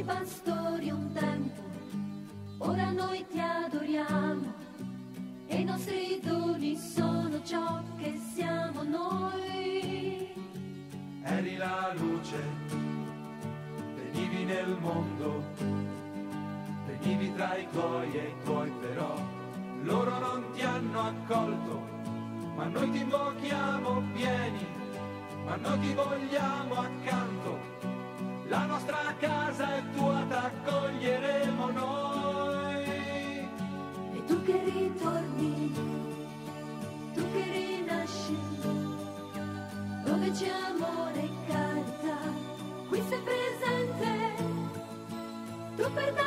pastori un tempo, ora noi ti adoriamo e i nostri doni sono ciò che siamo noi. Eri la luce, venivi nel mondo, venivi tra i tuoi e i tuoi però loro non ti hanno accolto, ma noi ti invochiamo, vieni, ma noi ti vogliamo accanto, la nostra casa è tua, t'accoglieremo noi. E tu che ritorni, tu che rinasci, dove c'è amore e carità, qui sei presente, tu per